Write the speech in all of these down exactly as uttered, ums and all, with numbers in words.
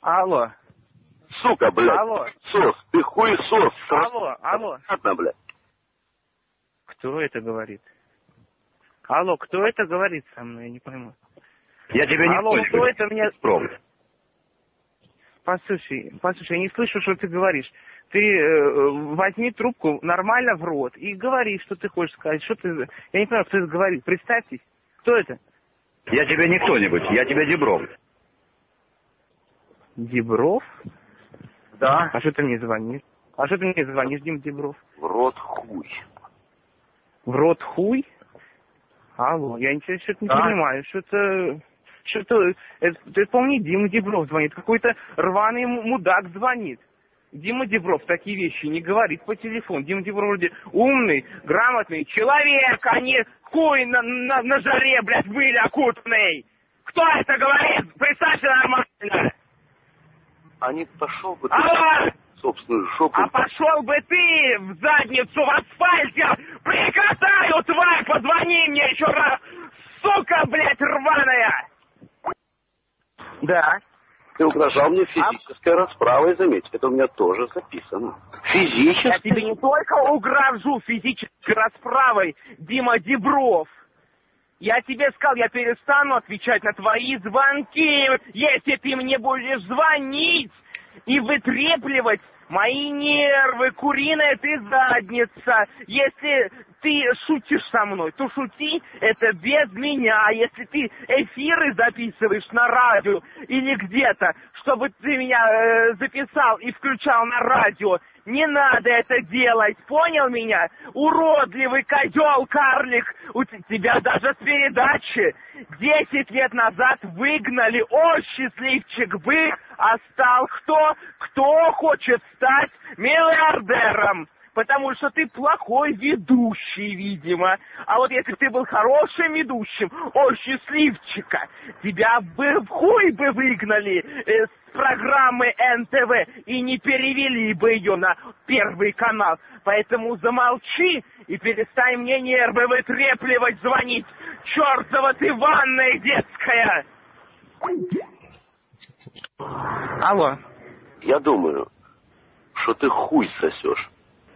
Алло. Сука, блядь. Алло. Сос, ты хуесос. Алло, алло. Ладно, блядь. Кто это говорит? Алло, кто это говорит со мной? Я не пойму. Я тебя не Алло, слышу. кто это меня... Пробуй. Послушай, послушай, я не слышу, что ты говоришь. Ты э, возьми трубку нормально в рот и говори, что ты хочешь сказать. Что ты... Я не понимаю, кто это говорит. Представьтесь. Кто это? Я тебе не кто-нибудь, я тебе Дебров. Дебров? Да. А что ты мне звонишь? А что ты мне звонишь, Дим Дебров? В рот хуй. В рот хуй? Алло, я ничего что-то не да. понимаю. Что-то... Что-то... Это, это, по-моему, Дима Дебров звонит. Какой-то рваный мудак звонит. Дима Дебров такие вещи не говорит по телефону. Дима Дебров вроде умный, грамотный человек, а не хуй на, на, на жаре, блядь, были окутанный. Кто это говорит? Представься нормально. А не пошел бы ты Алло! в собственную жопу. А пошел бы ты в задницу в асфальте! Прикатаю, тварь! Позвони мне еще раз! Сука, блядь, рваная! Да. Ты угрожал мне физической а... расправой, заметь. Это у меня тоже записано. Физически? Я тебе не только угрожу физической расправой, Дима Дебров. Я тебе сказал, я перестану отвечать на твои звонки, если ты мне будешь звонить и вытрепливать мои нервы, куриная ты задница. Если ты шутишь со мной, то шути это без меня. Если ты эфиры записываешь на радио или где-то, чтобы ты меня э, записал и включал на радио, не надо это делать, понял меня? Уродливый козел, карлик, у тебя даже с передачи десять лет назад выгнали. О, счастливчик бы, а стал кто? Кто хочет стать миллиардером? Потому что ты плохой ведущий, видимо. А вот если бы ты был хорошим ведущим, о, счастливчика, тебя бы в хуй бы выгнали э, с программы эн тэ вэ и не перевели бы ее на Первый канал. Поэтому замолчи и перестань мне нервы вытрепливать, звонить. Чертова ты ванная детская! Алло. Я думаю, что ты хуй сосешь.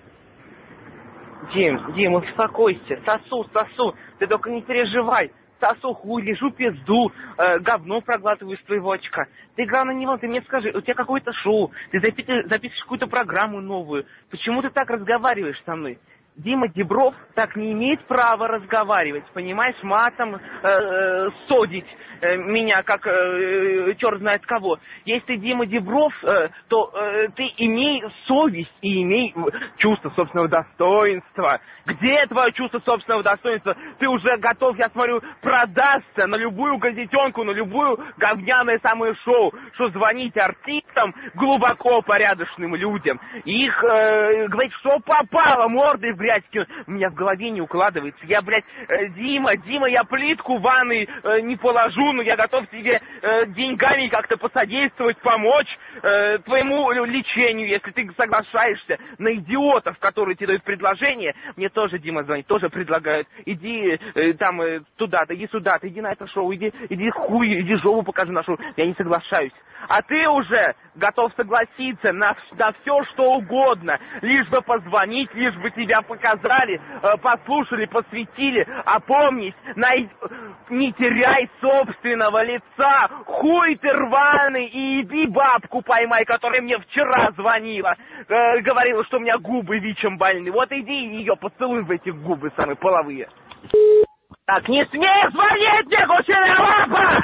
Дим, Дим, успокойся, сосу, сосу, ты только не переживай, сосу хуй, лежу пизду, э, говно проглатываю из твоего очка. Ты, главное, не вон, ты мне скажи, у тебя какое-то шоу, ты запи- записываешь какую-то программу новую, почему ты так разговариваешь со мной? Дима Дебров так не имеет права разговаривать, понимаешь, матом э, э, содить э, меня, как э, черт знает кого. Если ты Дима Дебров, э, то э, ты имей совесть и имей чувство собственного достоинства. Где твое чувство собственного достоинства? Ты уже готов, я смотрю, продастся на любую газетенку, на любую говняное самое шоу, что звонить артистам, глубоко порядочным людям. Их, э, говорить, что попало, мордой в грязь, у меня в голове не укладывается. Я, блядь, э, Дима, Дима, я плитку в ванной э, не положу, но я готов тебе э, деньгами как-то посодействовать, помочь э, твоему лечению, если ты соглашаешься на идиотов, которые тебе дают предложение. Мне тоже, Дима, звонит, тоже предлагают. Иди э, там э, туда-то, иди сюда-то, иди на это шоу, иди, иди хуй, иди жопу покажи на шоу. Я не соглашаюсь. А ты уже готов согласиться на, на все, что угодно, лишь бы позвонить, лишь бы тебя показали, э, послушали, посвятили. Опомнись, най... не теряй собственного лица. Хуй ты рваный, и иди бабку поймай, которая мне вчера звонила. Э, говорила, что у меня губы ВИЧем больны. Вот иди ее поцелуй в эти губы самые половые. Так, не смей звонить мне, кучерявая!